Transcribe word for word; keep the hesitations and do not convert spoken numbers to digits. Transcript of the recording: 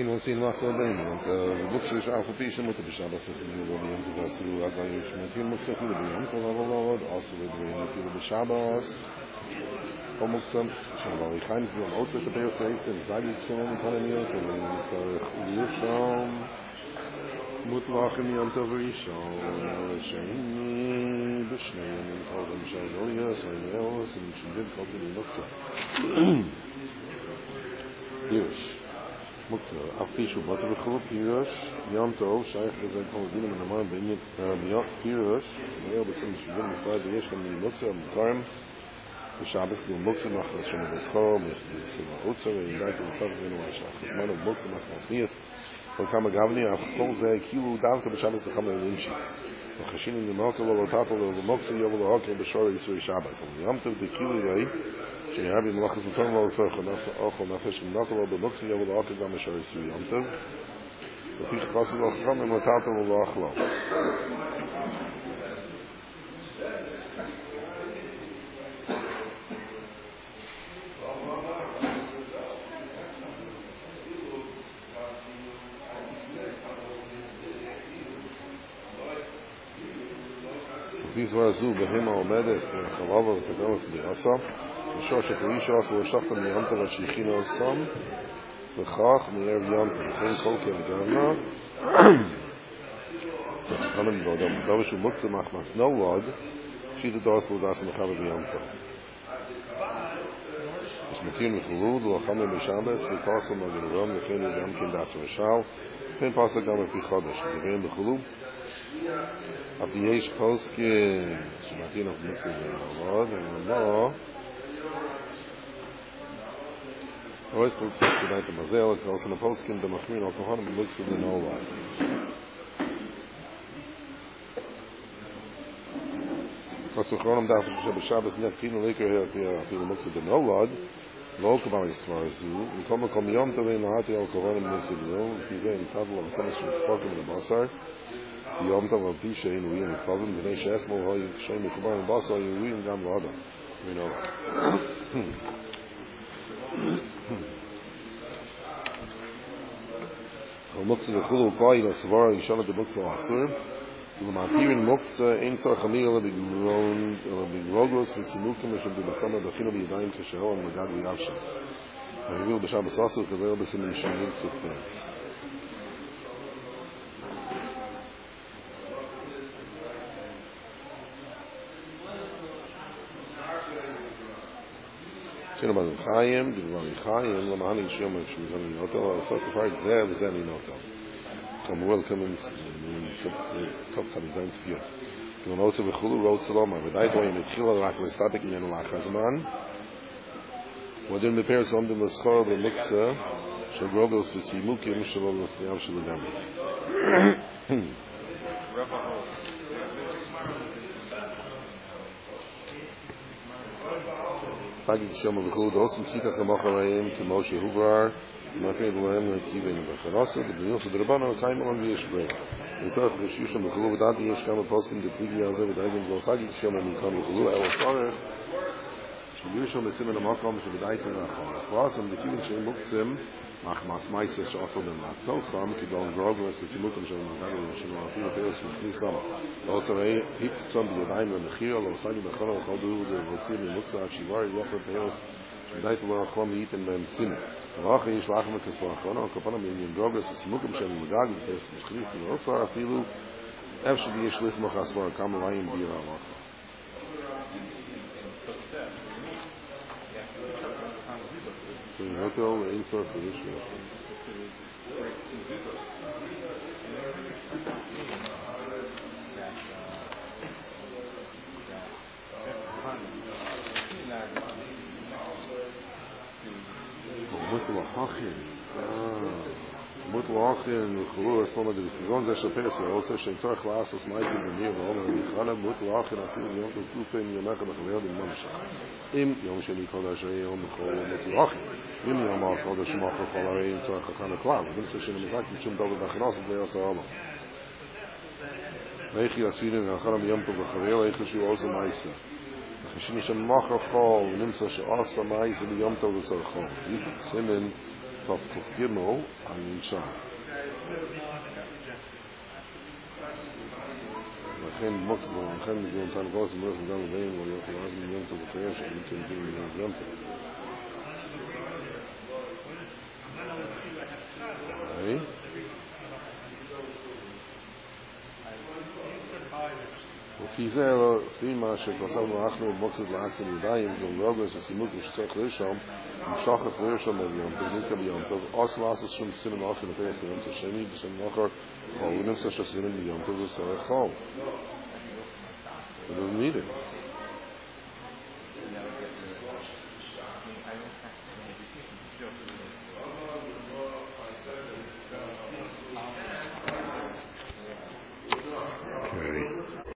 Ein und sehen was so denn und wuchs ich auf die schon mit der Schabbos in der Wohnung und das so aga ich mit ihm mit so viel und so war also wir in der Schabbos kommen zum schon mal ich kann für aus der Periode sein sage ich schon kann mir und so wir schon mit lachen mir und so ich schon schön beschneiden und haben schon ja so ja so ein bisschen kommt in noch so Pirush. Muksa. Afishu Batabakhu Pirush. Yom Tov. Shaykh Rizal Komadina Manaman Benyat Rabiyat Pirush. Mayo Basim Shuvim Mufad Yesh Kam Muksa Mutarim. Shabbos Gul Muksa Machnas Shom Beschor. Mechlisima Utsa. Vayindait Mufad Venu Ashach. Manu Muksa Machnas Mias. V'kama Gavni. Afkol Zeh Kilu Davka B'Shabbos B'Chama Elinchi. V'chashinu Nimaka V'Lotapo V'Muksa Yovel Ha'okir B'Shor Yisrei Shabbos. Yom Tov Tekilu Yai. שיהבי מלאכת מטורם לא לצורך אוכל נפש ומנקל לו במוקסי יבוא לאוכל גם אשר יסוי יומתו לפי שחסו לו חכם ומתאתו ולא אכלו לפי זוהר זו בהמה עומדת חלבה ותגרמת לעשה ושור שפרישו עשו ושחת מיומתו והשייכינו עשם וכך מערב יומתו וכן כל כבגרנה צריך לכם לבעודם דבר שהוא מוקצה מחמס נולד שידו דורס לדרס מחבר ביומתו יש מתיר מחלוד ולחם בשבס ופרסם מגנרום וכן גם כן דס ושל וכן פרסם גם על פי חודש גברים בחלוד אבל יש פוסקים שמתיר אנחנו מוקצה נולד ולא Royce took this tonight to Mazel, also in the Polskin, the Machmin, al Kohanim, looks at the Nola. Kosuchonim, Daf, Shabbos, Net, Pino, Liker, here, Pino, looks at the Nola, Lokabal, Yisrazu, we come come Yom Tov, in the Hati, al Kohanim, looks at the Nola, if he's in Tadl, and Senesh, and Spoken, in the Basar, Yom Tov, al Pisha, in we in the Kovim, the Nesh Esmo, Hoy, Shem, Kubar, and Basar, you read, and Gam Lada. We know that. المقصة الخلو قائل الصبار يشانة بمقصة العصر المعتير المقصة إن صار خمير ولا بيجرون ولا بيجروس في سنوكم عشان بيبستنا داخله بيدايم كشهوة المجاد ويعفشن فيقول بشعب الصاصر وكبير بسن المشانين سبتات شنو بعد الخايم دبل الخايم لما هني شو ما شو كان ينوتل فك فايت زي وزي ينوتل كم ويلكم من سبت كفت زين فيه كنا نوصل بخلو روت سلام بداية وين يدخل الراك الاستاتيك من اللاخ زمان ودين بيرس عند المسخرة بالمكسة شو جروبلز في سيموك يمشي الله الصيام شو الدم Fagi Shoma Bechud, Osum Sikach Amacharayim, Kemoshe Hubrar, Mafei Bohem, Kivin Bacharasa, the Benilsa Drabana, Kaimon on the Ishbring. The Sarach Rishusha Bechulu, without the Yeshkama Poskim, the Tigi Yazeh, with Eigen Vosagi Shoma Mikam Bechulu, El Farech, Shuyusha Mesim and Amakam, Shabidait and Acham. As far as the Kivin Shem Muktzim, Machmas Maisa Shafel Ben Latzal Sam, Kidon Grogras, the Simukim Shem Magari, Shem Afi, Beres, and Knisam. Also, he picked some of the Daim and the Chir, Losagi Bechana, Chaldu, the Vosim, Muksa, Shivari, Yofer, Beres, Shabidait Lacham, Yitim Ben Sim. Alach is Lacham Kaswachana, Kapanam in Grogras, the Simukim Shem Magari, Beres, and Knisam, also Afilu, Efshidi Yeshlis Machaswar, Kamalayim, Bira, Lacham. Hotel in South Asia. Muito Hachin. Muito Hachin, Khulur, Sloma de Figon, Zé Chapéus, also Shentar classes, mais in the near Roma, and Khana, Muito Hachin, I feel Yom Tov Kufen, Yom Echad, Yom Mamshach. Im Yom Sheni Kodesh, Yom Chol, Muito Hachin. Im Yom Kodesh, Machal, Cholare, Tzar Chachana Klav. Im Session Mizak, Mishum David Bachnas, Be'as Olam. Leichi Asvirim, Yachana, Yom Tov B'Chaver, Leichi Shu Osa Maisa. Chashini Shem Machal Chol, Nimsa She'asa Maisa, Yom Tov B'Tzar Chol. Simen, Tov Kuf Gimel Ayin Sham. לכן מוקס לכן מגיעים כאן גוס מרס גם באים ולהיות אז מיליון טוב אחרי שאני כנזים מיליון טוב. היי? לפי זה, לפי מה שכוסרנו אנחנו מוקסת לאקסן ידיים ולרוגס וסימוק ושצריך לרשום המשוך את לרשום ביום טוב נזכה ביום טוב עוש לעשות שום סינם אחר לפי הסינם תשני בשם אחר חול ונמצא שסינם ביום טוב זה סרח חול